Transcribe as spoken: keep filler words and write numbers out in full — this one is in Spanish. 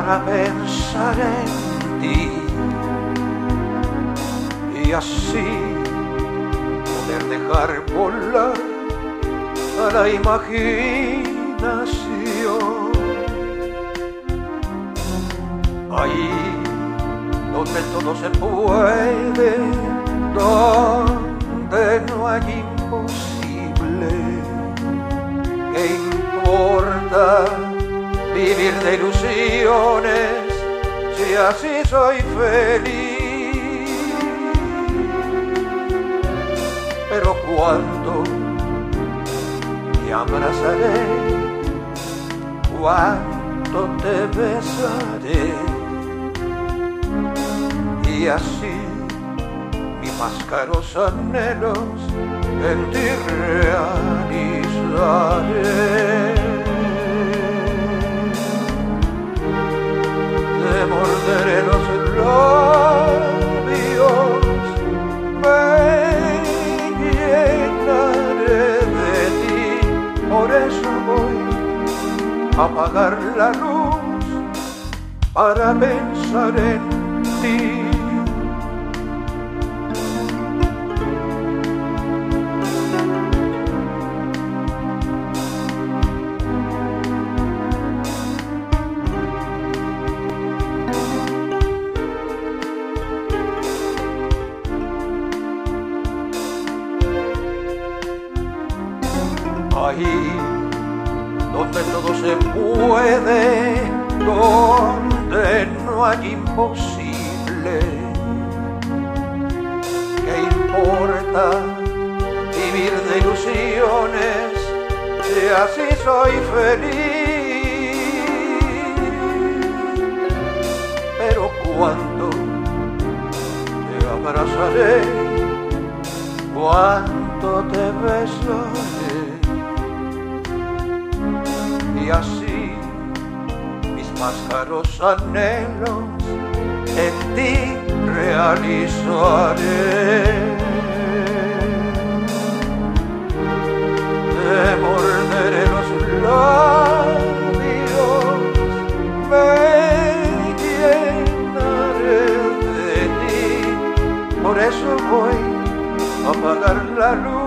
para pensar en ti y así poder dejar volar a la imaginación. Ahí donde todo se puede, donde no hay imposible. ¿Qué importa vivir de ilusiones si así soy feliz? Pero cuando te abrazaré, cuánto te besaré, y así mis más caros anhelos en ti realizaré. Te morderé los labios, me llenaré de ti, por eso voy a apagar la luz para pensar en ti. Ahí donde todo se puede, donde no hay imposible. ¿Qué importa vivir de ilusiones si así soy feliz? Pero cuando te abrazaré, cuánto te besaré, y así mis más caros anhelos en ti realizaré. Te morderé los labios, me llenaré de ti, por eso voy a apagar la luz